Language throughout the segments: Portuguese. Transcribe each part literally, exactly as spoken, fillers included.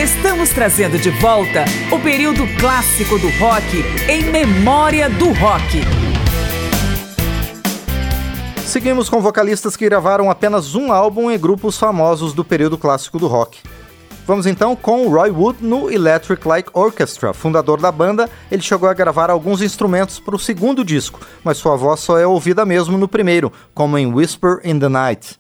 Estamos trazendo de volta o período clássico do rock em memória do rock. Seguimos com vocalistas que gravaram apenas um álbum em grupos famosos do período clássico do rock. Vamos então com Roy Wood no Electric Light Orchestra. Fundador da banda, ele chegou a gravar alguns instrumentos para o segundo disco, mas sua voz só é ouvida mesmo no primeiro, como em Whisper in the Night.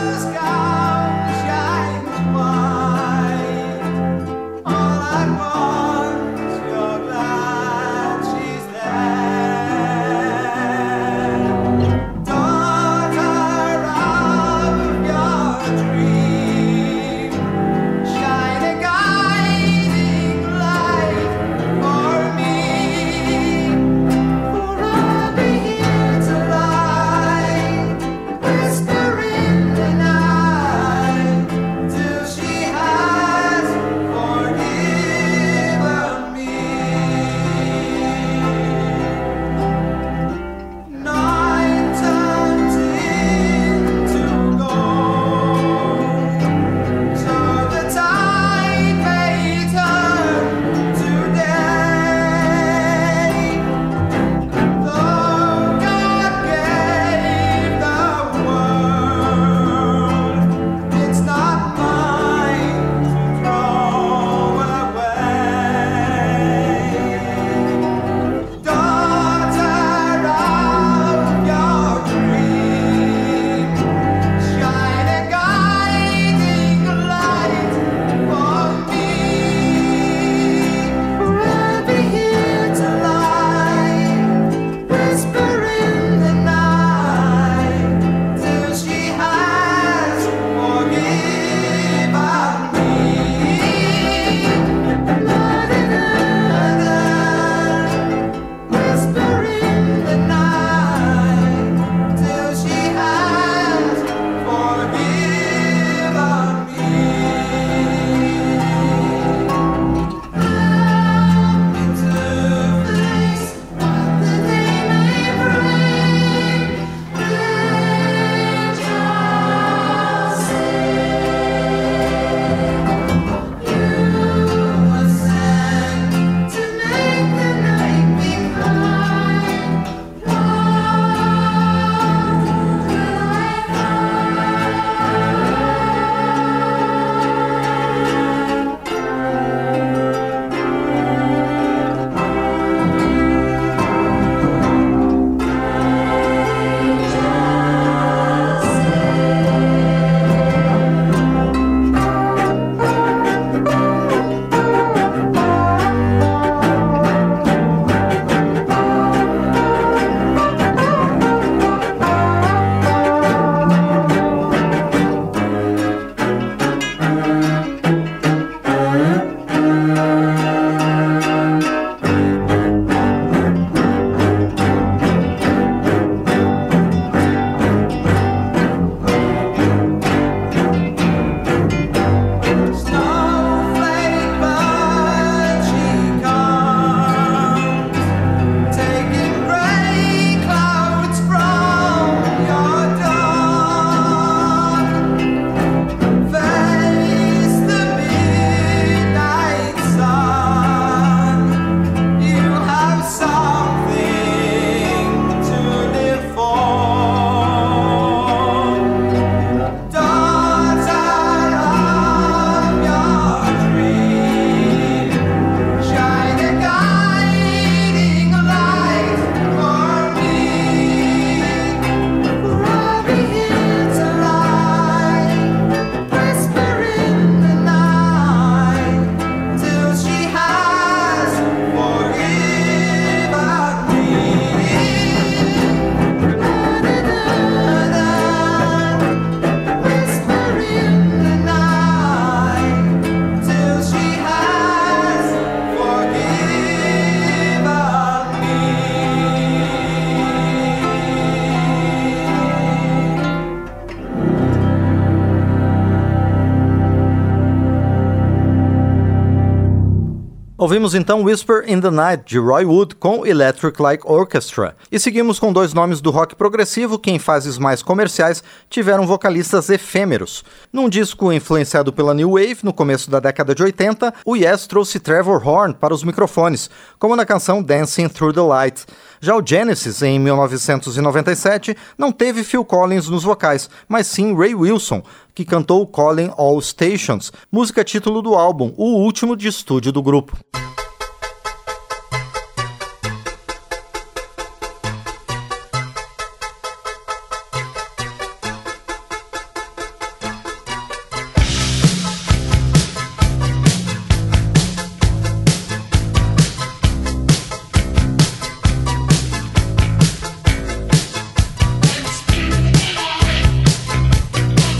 All I want Ouvimos então Whisper in the Night, de Roy Wood, com Electric Light Orchestra. E seguimos com dois nomes do rock progressivo que em fases mais comerciais tiveram vocalistas efêmeros. Num disco influenciado pela New Wave, no começo da década de oitenta, o Yes trouxe Trevor Horn para os microfones, como na canção Dancing Through the Light. Já o Genesis, em mil novecentos e noventa e sete, não teve Phil Collins nos vocais, mas sim Ray Wilson, que cantou Calling All Stations, música título do álbum, o último de estúdio do grupo.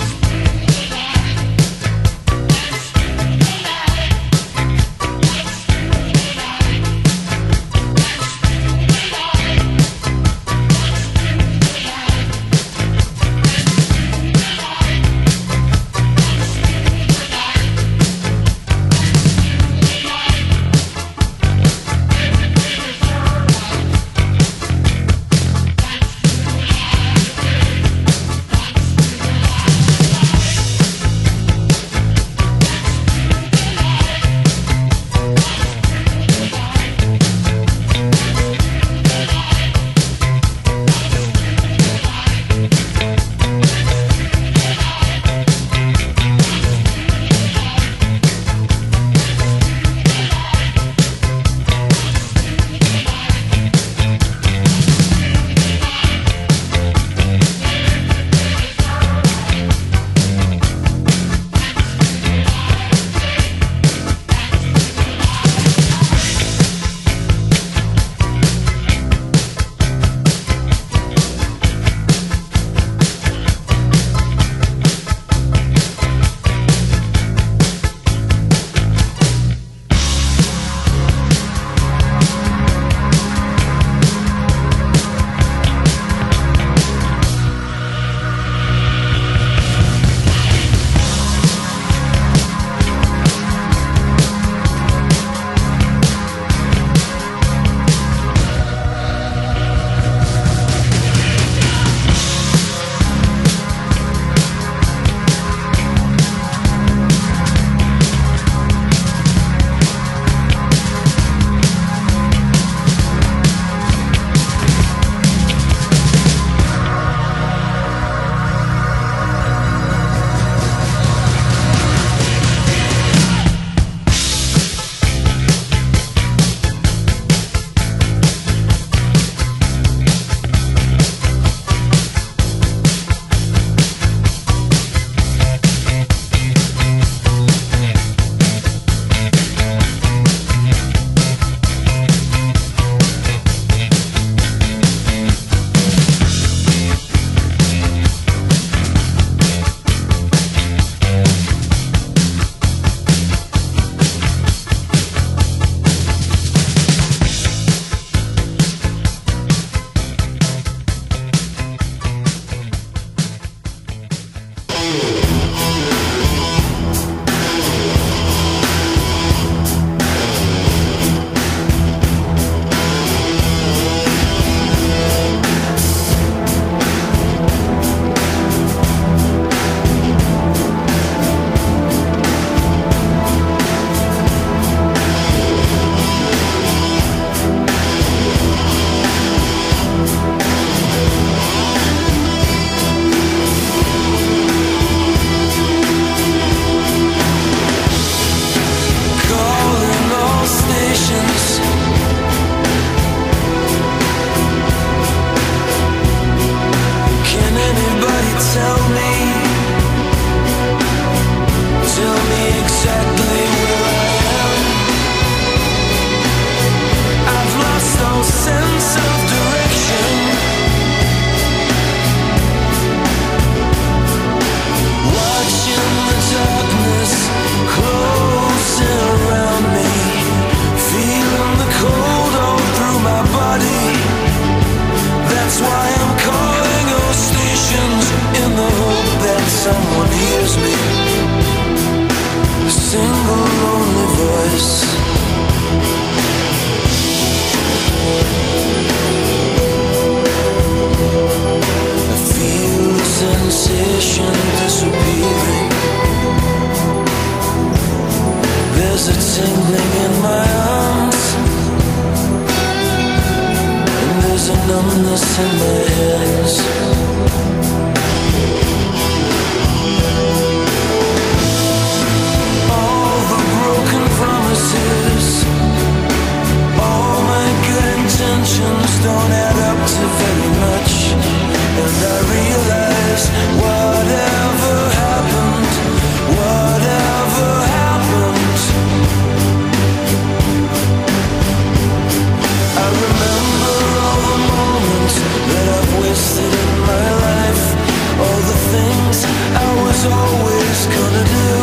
Let's numbness in my hands. All the broken promises, all my good intentions don't add up to very much. And I realize whatever happened, whatever happened, I remember all the moments that I've wasted in my life, all the things I was always gonna do.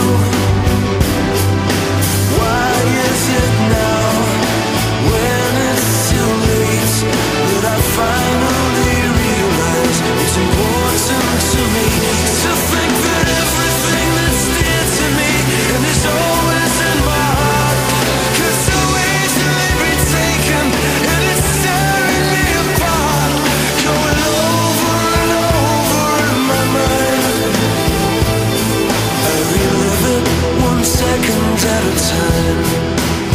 Why is it now, when it's too late, that I finally realize it's important to me to think that everything that's dear to me and is always in my heart could so easily be taken, and it's tearing me apart, going over and over in my mind. I relive it one second at a time.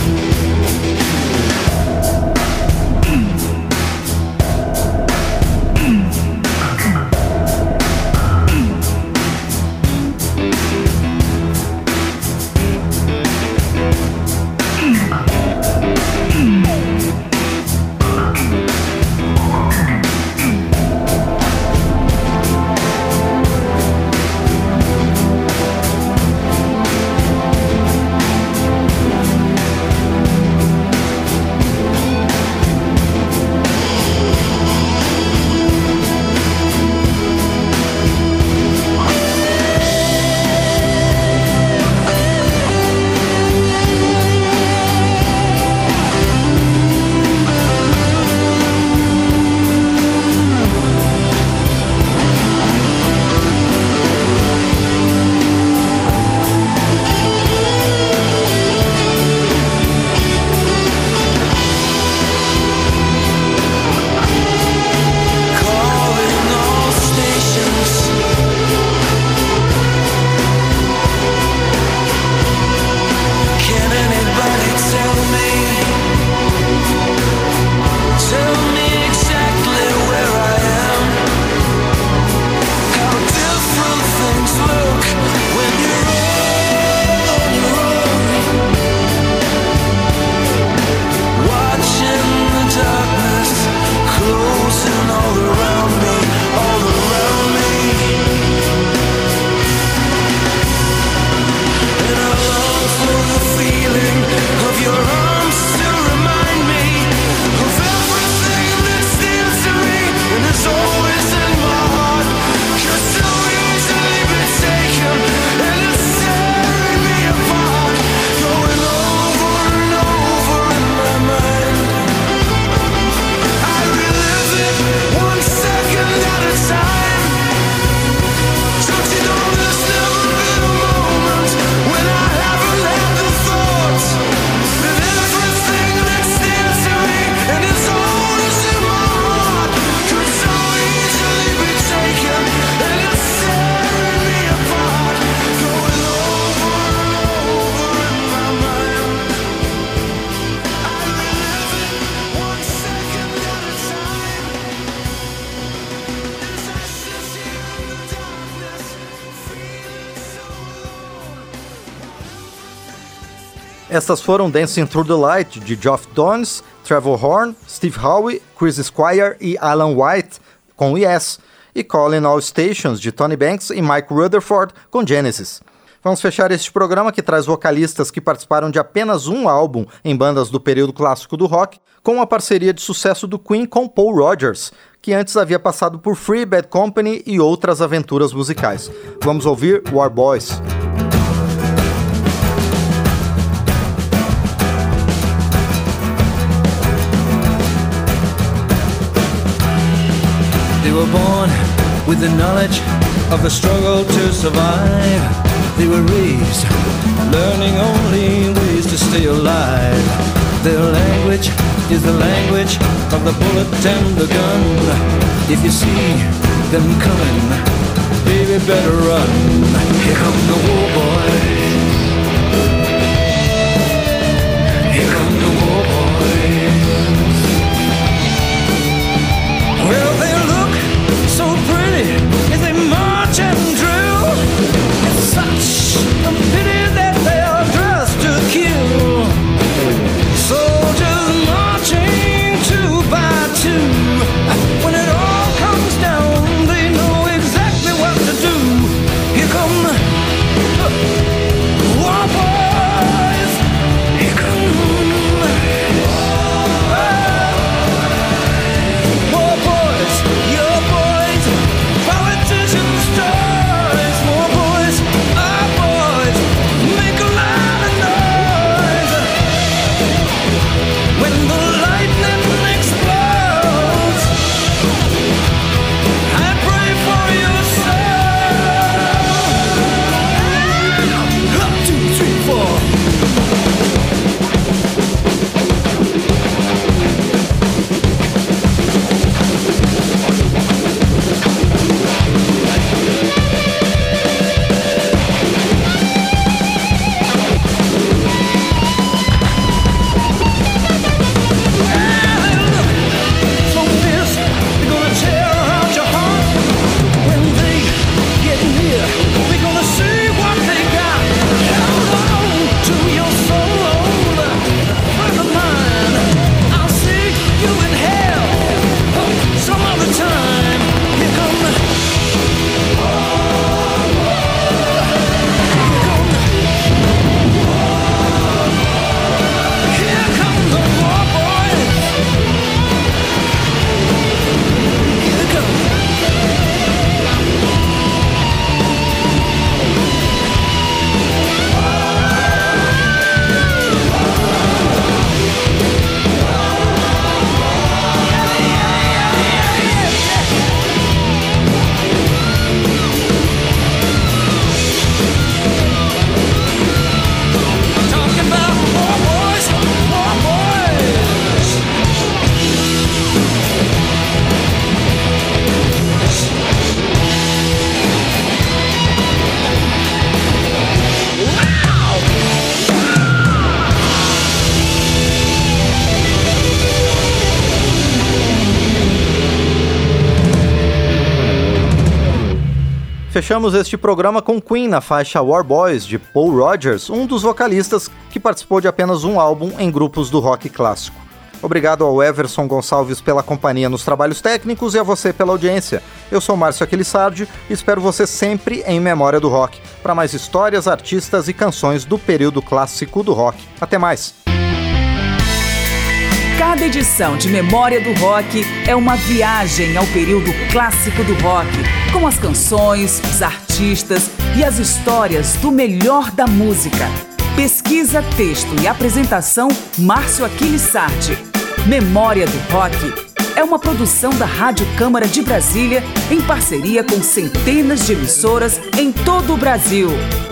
Estas foram Dancing Through the Light, de Geoff Downes, Trevor Horn, Steve Howe, Chris Squire e Alan White, com Yes, e Calling All Stations, de Tony Banks e Mike Rutherford, com Genesis. Vamos fechar este programa, que traz vocalistas que participaram de apenas um álbum em bandas do período clássico do rock, com uma parceria de sucesso do Queen com Paul Rodgers, que antes havia passado por Free, Bad Company e outras aventuras musicais. Vamos ouvir War Boys. They were born with the knowledge of the struggle to survive. They were raised learning only ways to stay alive. Their language is the language of the bullet and the gun. If you see them coming, baby, better run. Here come the war boys. Here come the war boys. Fechamos este programa com Queen na faixa War Boys, de Paul Rodgers, um dos vocalistas que participou de apenas um álbum em grupos do rock clássico. Obrigado ao Everson Gonçalves pela companhia nos trabalhos técnicos e a você pela audiência. Eu sou Márcio Aquilissardi e espero você sempre em Memória do Rock, para mais histórias, artistas e canções do período clássico do rock. Até mais! Cada edição de Memória do Rock é uma viagem ao período clássico do rock, com as canções, os artistas e as histórias do melhor da música. Pesquisa, texto e apresentação, Márcio Aquilissardi. Memória do Rock é uma produção da Rádio Câmara de Brasília em parceria com centenas de emissoras em todo o Brasil.